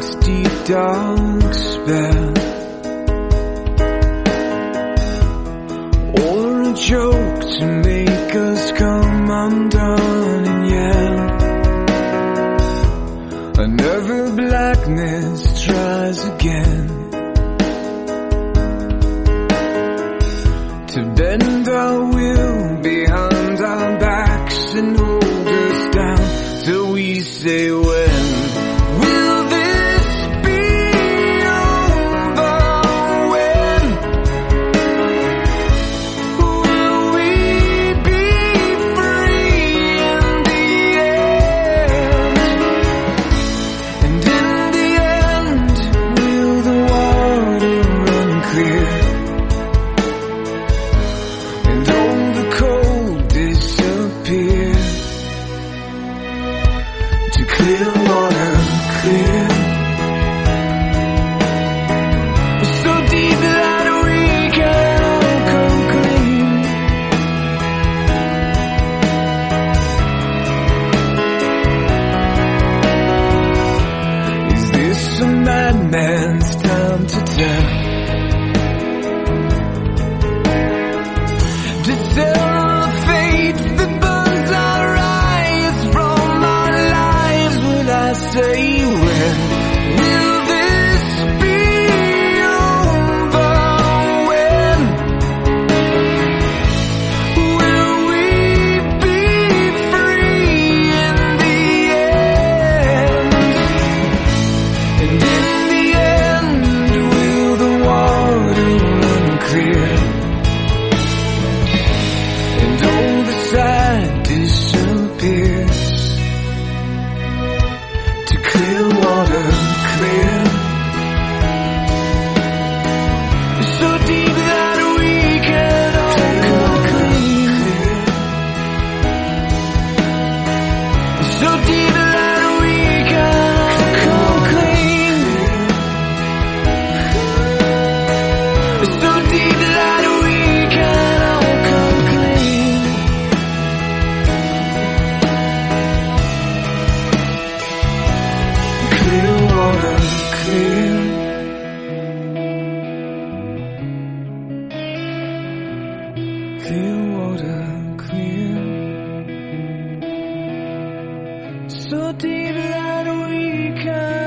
dark's deep dark spell, or a joke to make us come undone and yell. Another blackness tries again to bend our will behind our backs and hold us down till we say, when will this be over? When will we be free in the end? And in the end, will the water run clear? And all the cold disappear to clear water, clear. So deep that we can all come clean. Is this a madman's time to tell? To tell the fate that burns our eyes from our lives. Will I say, when will this be over? When will we be free in the end? And in the end, will the water run clear? And all the sad disappears to clear water, clear. So deep that we can all come clean. So deep that we can all come clean. So deep that we can all come clean. Clear water, clear. Clear water, clear. So deep that we can